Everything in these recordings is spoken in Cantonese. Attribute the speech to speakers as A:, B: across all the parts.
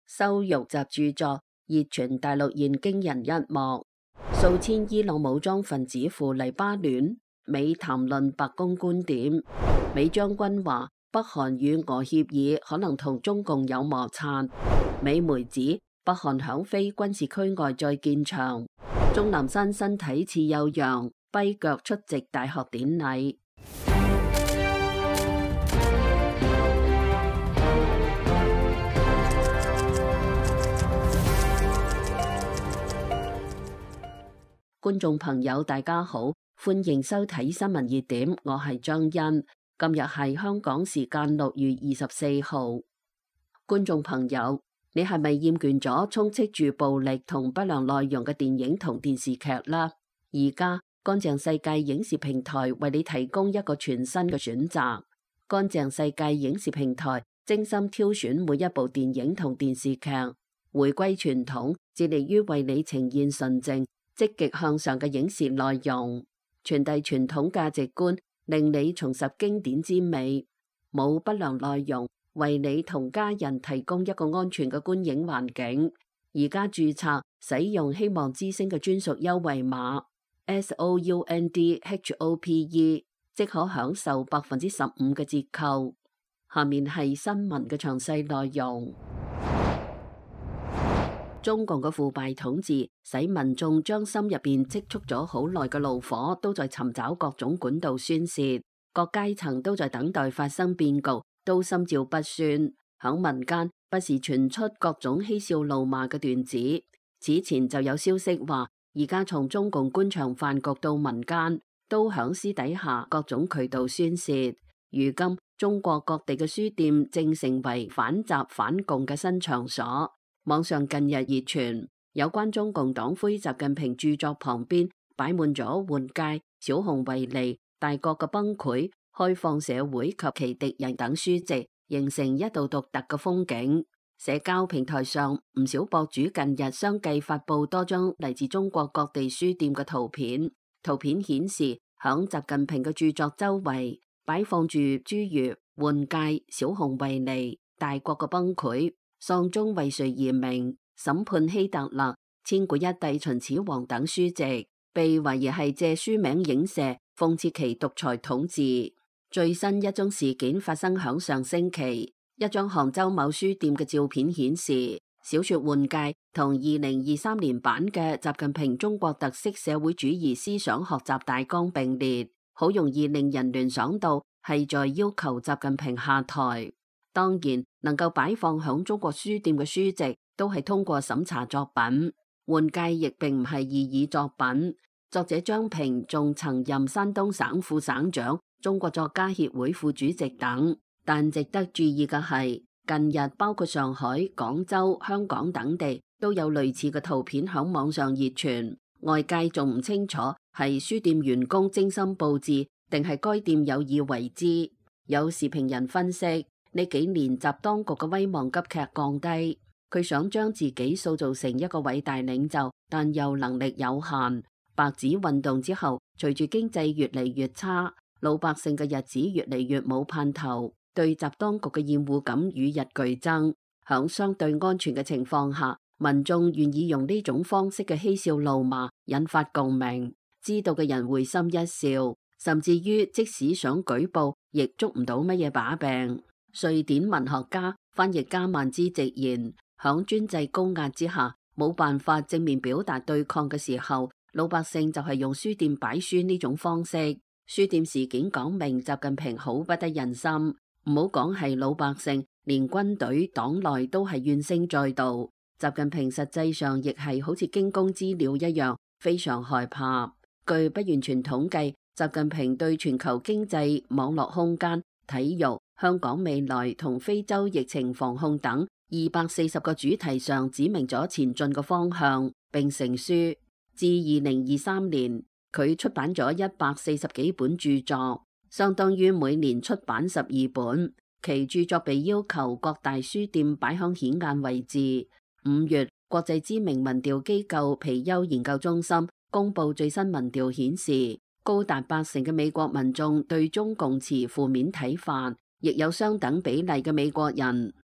A: 羞辱集著作熱傳大陸現驚人一幕，數千伊朗武裝分子赴黎巴嫩，美談論白宮觀點。美將軍話北韓與俄協議可能同中共有摩擦。美媒指北韓響非軍事區外再建場。鍾南山身體似有恙，跛腳出席大學典禮。觀眾朋友大家好，歡迎收睇新聞熱點，我係張欣。今日係香港時間6月24號。觀眾朋友，你係咪厭倦咗充斥住暴力同不良內容嘅電影同電視劇啦？而家乾淨世界影視平台為你提供一個全新嘅選擇。乾淨世界影視平台精心挑選每一部電影同電視劇，回歸傳統，致力於為你呈現純正積極向上嘅影視內容，傳遞傳統價值觀，令你重拾經典之美。冇不良內容，為你同家人提供一個安全嘅觀影環境。而家註冊使用希望之聲嘅專屬優惠碼 SOUNDHOPE， 即可享受15%嘅折扣。下面係新聞嘅詳細內容。中共嘅腐敗統治使民眾將心入邊積蓄咗好耐嘅怒火都在尋找各種管道宣洩，各階層都在等待發生變局，都心照不宣。響民間不時傳出各種嬉笑怒罵嘅段子。此前就有消息話，而家從中共官場飯局到民間，都響私底下各種渠道宣洩。如今中國各地嘅書店正成為反習反共嘅新場所。網上近日熱傳有關中共黨魁習近平著作旁邊擺滿咗《換屆》、《小熊維尼》、《大國嘅崩潰》、《開放社會及其敵人》等書籍，形成一道獨特嘅風景。社交平台上唔少博主近日相繼發布多張嚟自中國各地書店嘅圖片，圖片顯示響習近平嘅著作周圍擺放住諸如《換屆》、《小熊維尼》、《大國嘅崩潰》、喪鐘為誰而鳴、審判希特勒、千古一帝秦始皇等書籍，被懷疑係借書名影射諷刺其獨裁統治。最新一宗事件發生響上星期，一張杭州某書店嘅照片顯示，小說《換屆》同2023年版嘅習近平中國特色社會主義思想學習大綱並列，好容易令人聯想到係在要求習近平下台。當然，能夠擺放響中國書店嘅書籍都係通過審查作品，換屆亦並唔係異議作品。作者張平仲曾任山東省副省長、中國作家協會副主席等。但值得注意嘅係，近日包括上海、廣州、香港等地都有類似嘅圖片響網上熱傳，外界仲唔清楚係書店員工精心佈置，定係該店有意為之。有時評人分析，呢幾年習當局嘅威望急劇降低，佢想將自己塑造成一個偉大領袖，但又能力有限。白紙運動之後，隨住經濟越嚟越差，老百姓嘅日子越嚟越冇盼頭，對習當局嘅厭惡感與日俱增。響相對安全嘅情況下，民眾願意用呢種方式嘅嬉笑怒罵引發共鳴，知道嘅人會心一笑，甚至於即使想舉報，亦捉唔到乜嘢把柄。瑞典文學家翻譯加曼茲直言，響專制高壓之下，冇辦法正面表達對抗嘅時候，老百姓就係用書店擺書呢種方式。書店事件講明習近平好不得人心，唔好講係老百姓，連軍隊黨內都係怨聲載道。習近平實際上亦係好似驚弓之鳥一樣，非常害怕。據不完全統計，習近平對全球經濟、網絡空間、體育、香港未來同非洲疫情防控等240個主題上指明咗前進嘅方向，並成書。至2023年，佢出版咗140幾本著作，相當於每年出版12本。其著作被要求各大書店擺響顯眼位置。5月，國際知名民調機構皮尤研究中心公布最新民調顯示，高達80%嘅美國民眾對中共持負面睇法。亦有相等比例嘅美國人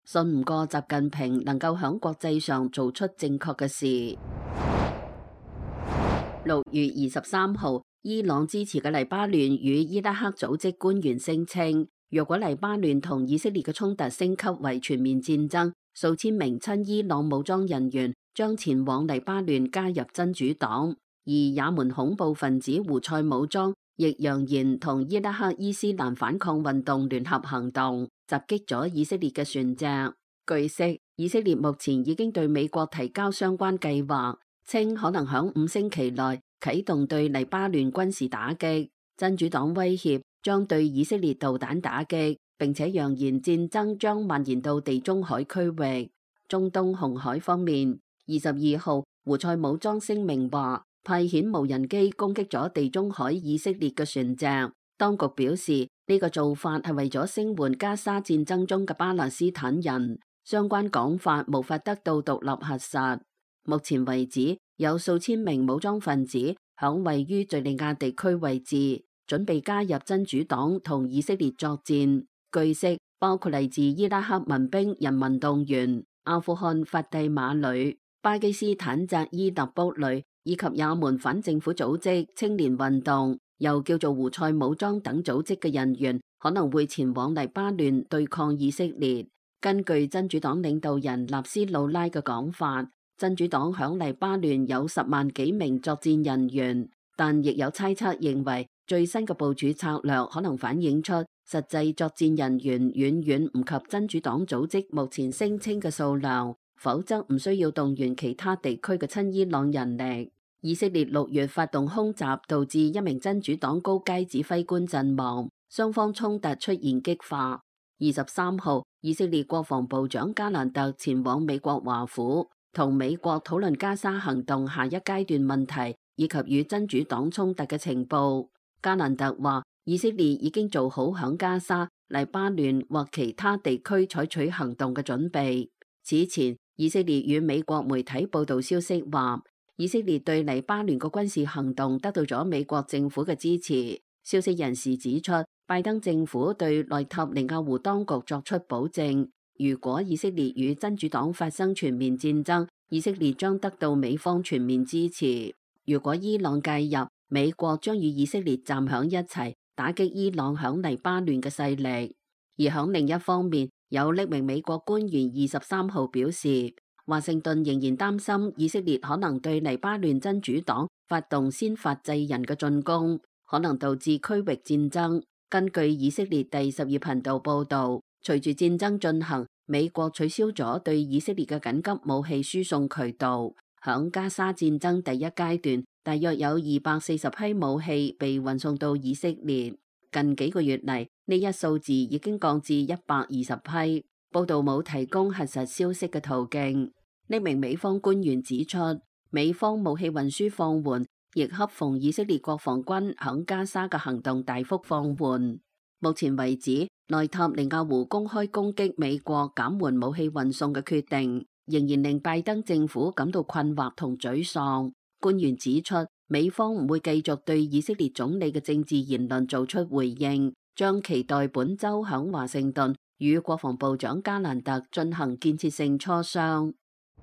A: 信唔過習近平能夠響國際上做出正確嘅事。6月23號，伊朗支持嘅黎巴嫩與伊拉克組織官員聲稱，若果黎巴嫩同以色列嘅衝突升級為全面戰爭，數千名親伊朗武裝人員將前往黎巴嫩加入真主黨。而也門恐怖分子胡塞武裝亦揚言同伊拉克伊斯蘭反抗運動聯合行動，襲擊咗以色列嘅船隻。據悉，以色列目前已經對美國提交相關計劃，稱可能響5星期內啟動對黎巴嫩軍事打擊。真主黨威脅將對以色列導彈打擊，並且揚言戰爭將蔓延到地中海區域。中東紅海方面，22號胡塞武裝聲明話，派遣無人機攻擊咗地中海以色列嘅船隻。當局表示，呢個做法係為咗聲援加沙戰爭中嘅巴勒斯坦人，相關講法無法得到獨立核實。目前為止，有數千名武裝分子響位於敘利亞地區位置，準備加入真主黨同以色列作戰。據悉，包括嚟自伊拉克民兵人民動員、阿富汗法蒂馬旅、巴基斯坦扎伊特卜旅以及也門反政府組織青年運動，又叫做胡塞武裝等組織嘅人員，可能會前往黎巴嫩對抗以色列。根據真主黨領導人納斯魯拉嘅講法，真主黨響黎巴嫩有10萬幾名作戰人員，但亦有猜測認為最新嘅部署策略可能反映出實際作戰人員遠遠唔及真主黨組織目前聲稱嘅數量，否則唔需要動員其他地區嘅親伊朗人力。以色列6月發動空襲，導致一名真主黨高階指揮官陣亡，雙方衝突出現激化。23號，以色列國防部長加蘭特前往美國華府，同美國討論加沙行動下一階段問題以及與真主黨衝突嘅情報。加蘭特話，以色列已經做好響加沙、黎巴嫩或其他地區採取行動嘅準備。此前，以色列與美國媒體報道消息話，以色列對黎巴嫩嘅軍事行動得到咗美國政府嘅支持。消息人士指出，拜登政府對內塔尼亞胡當局作出保證，如果以色列與真主黨發生全面戰爭，以色列將得到美方全面支持。如果伊朗介入，美國將與以色列站響一齊，打擊伊朗響黎巴嫩嘅勢力。而響另一方面，有匿名美國官員23號表示，華盛頓仍然擔心以色列可能對黎巴嫩真主黨發動先發制人嘅進攻，可能導致區域戰爭。根據以色列第12頻道報導，隨住戰爭進行，美國取消咗對以色列嘅緊急武器輸送渠道。響加沙戰爭第一階段，大約有240批武器被運送到以色列。近幾個月嚟，呢一數字已經降至120批。報道冇提供核實消息嘅途徑。呢名美方官員指出，美方武器運輸放緩，亦恰逢以色列國防軍響加沙嘅行動大幅放緩。目前為止，內塔尼亞胡公開攻擊美國減緩武器運送嘅決定，仍然令拜登政府感到困惑同沮喪。官員指出，美方唔會繼續對以色列總理嘅政治言論做出回應，將期待本週響華盛頓與國防部長加蘭特進行建設性磋商。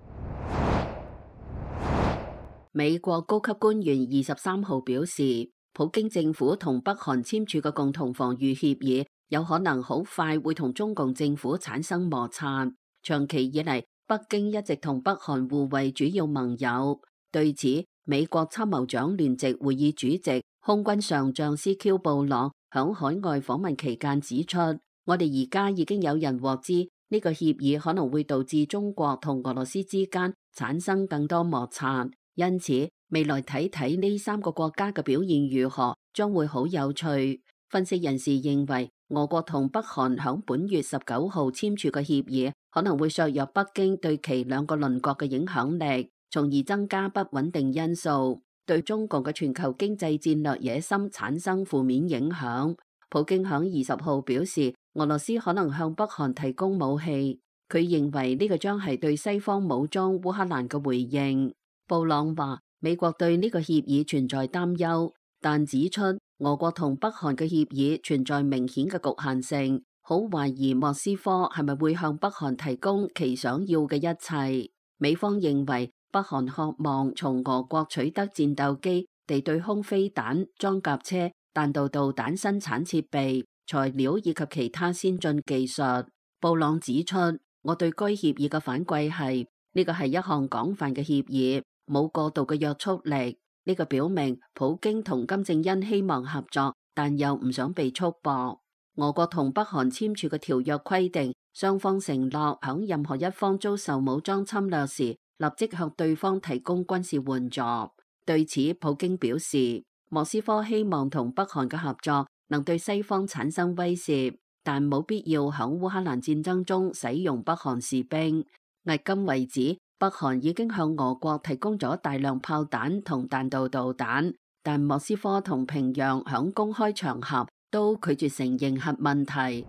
A: 美國高級官員23號表示，普京政府同北韓簽署嘅共同防禦協議有可能好快會同中共政府產生摩擦。長期以嚟，北京一直同北韓互為主要盟友。對此，美國參謀長聯席會議主席空軍上將斯喬布朗響海外訪問期間指出，我哋而家已經有人獲知呢個協議可能會導致中國同俄羅斯之間產生更多摩擦。因此，未來睇睇呢3個國家嘅表現如何，將會好有趣。分析人士認為，俄國同北韓響本月19號簽署嘅協議，可能會削弱北京對其兩個鄰國嘅影響力，從而增加不穩定因素，對中共嘅全球經濟戰略野心產生負面影響。普京響20號表示，俄羅斯可能向北韓提供武器，佢認為呢個將係對西方武裝烏克蘭嘅回應。布朗話，美國對呢個協議存在擔憂，但指出俄國同北韓嘅協議存在明顯嘅局限性， 好懷疑莫斯科係咪會向北韓提供其想要嘅一切。美方認為北韓渴望從俄國取得戰鬥機、地對空飛彈、裝甲車、彈道導彈生產設備、材料以及其他先進技術。布朗指出，我對該協議嘅反饋係呢個係一項廣泛嘅協議，冇過度嘅約束力。呢個表明普京同金正恩希望合作，但又唔想被束縛。俄國同北韓簽署嘅條約規定，雙方承諾響任何一方遭受武裝侵略時，立即向對方提供軍事援助。對此，普京表示，莫斯科希望同北韓嘅合作能對西方產生威懾，但冇必要響烏克蘭戰爭中使用北韓士兵。迄今為止，北韓已經向俄國提供咗大量炮彈同彈道導彈，但莫斯科同平壤響公開場合都拒絕承認核問題。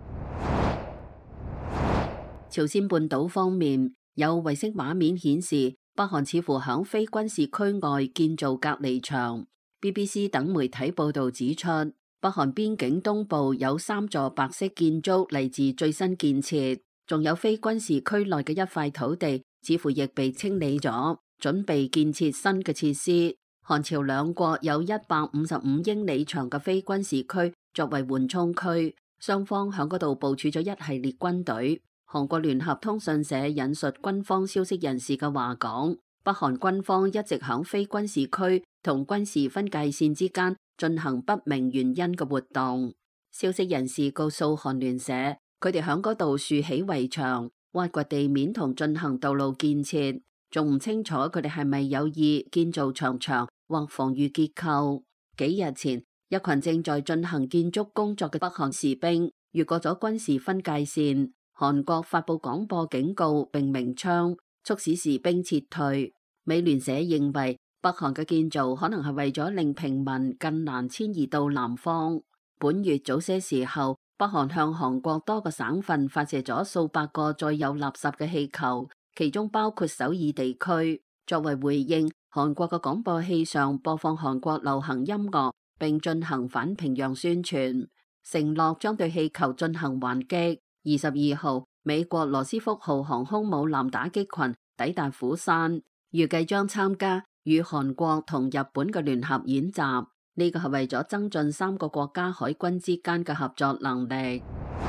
A: 朝鮮半島方面，有衛星畫面顯示，北韓似乎響非軍事區外建造隔離牆。BBC 等媒體報道指出，北韓邊境東部有3座白色建築嚟自最新建設，仲有非軍事區內嘅一塊土地，似乎亦被清理咗，準備建設新嘅設施。韓朝兩國有155英里長嘅非軍事區作為緩衝區，雙方響嗰度部署咗一系列軍隊。韓國聯合通訊社引述軍方消息人士嘅話講，北韓軍方一直響非軍事區同軍事分界線之間進行不明原因嘅活動。消息人士告訴韓聯社，佢哋響嗰度豎起圍牆、挖掘地面同進行道路建設，仲唔清楚佢哋係咪有意建造長牆或防禦結構。幾日前，一群正在進行建築工作嘅北韓士兵越過咗軍事分界線，韓國發佈廣播警告並鳴槍，促使士兵撤退。美聯社認為北韓嘅建造可能係為咗令平民更難遷移到南方。本月早些時候，北韓向韓國多個省份發射咗數百個載有垃圾嘅氣球，其中包括首爾地區。作為回應，韓國嘅廣播器上播放韓國流行音樂，並進行反平壤宣傳，承諾將對氣球進行還擊。22號，美國羅斯福號航空母艦打擊群抵達釜山，預計將參加與韓國同日本嘅聯合演習。呢個係為咗增進3個國家海軍之間嘅合作能力。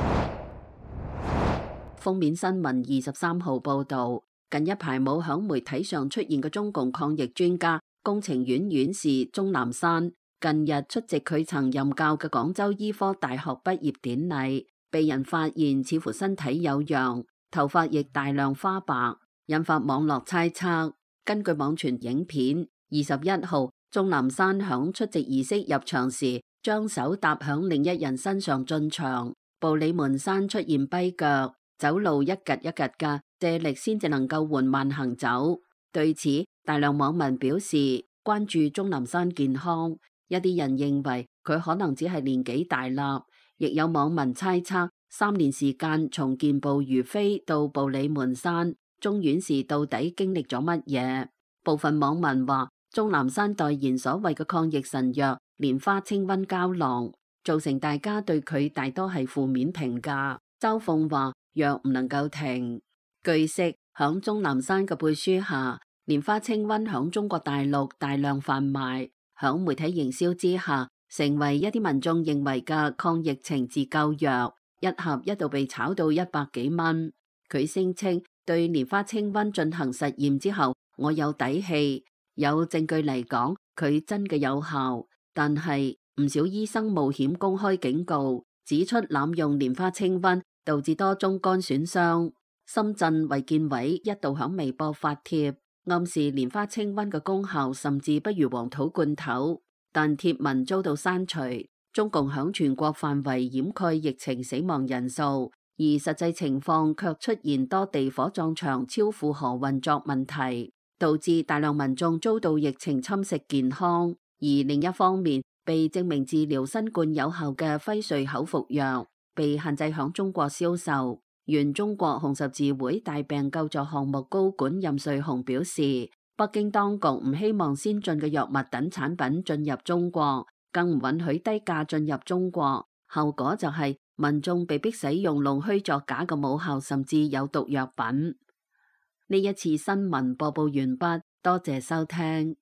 A: 封面新聞23號報道，近一排冇響媒體上出現嘅中共抗疫專家、工程院院士鍾南山，近日出席佢曾任教嘅廣州醫科大學畢業典禮，被人發現似乎身體有恙，頭髮亦大量花白，引發網絡猜測。根據網傳影片，21號鍾南山響出席儀式入場時，將手搭響另一人身上進場。步履蹣跚出現跛腳，走路一趷一趷嘅，借力先至能夠緩慢行走。對此，大量網民表示關注鍾南山健康，一啲人認為佢可能只係年紀大啦。亦有網民猜測，3年時間從健步如飛到步履蹣跚，鍾院士到底經歷咗乜嘢？部分網民話，鍾南山代言所謂嘅抗疫神藥蓮花清瘟膠囊，造成大家對佢大多係負面評價。周鳳話藥唔能夠停。據悉，響鍾南山嘅背書下，蓮花清瘟響中國大陸大量販賣，響媒體營銷之下，成為一啲民眾認為嘅抗疫情自救藥，一盒一度被炒到100幾蚊。佢聲稱對蓮花清瘟進行實驗之後，我有底氣，有證據嚟講佢真嘅有效。但係唔少醫生冒險公開警告，指出濫用蓮花清瘟導致多宗肝損傷。深圳衛健委一度響微博發帖，暗示蓮花清瘟嘅功效甚至不如黃土罐頭。但貼文遭到刪除。中共響全國範圍掩蓋疫情死亡人數，而實際情況卻出現多地火葬場超負荷運作問題，導致大量民眾遭到疫情侵蝕健康。而另一方面，被證明治療新冠有效嘅輝瑞口服藥被限制響中國銷售。原中國紅十字會大病救助項目高管任瑞紅表示，北京當局唔希望先進嘅藥物等產品進入中國，更唔允許低價進入中國。 後果就係民眾被迫使用弄虛作假嘅無效甚至有毒藥品。呢一次新聞播報完畢，多謝收聽。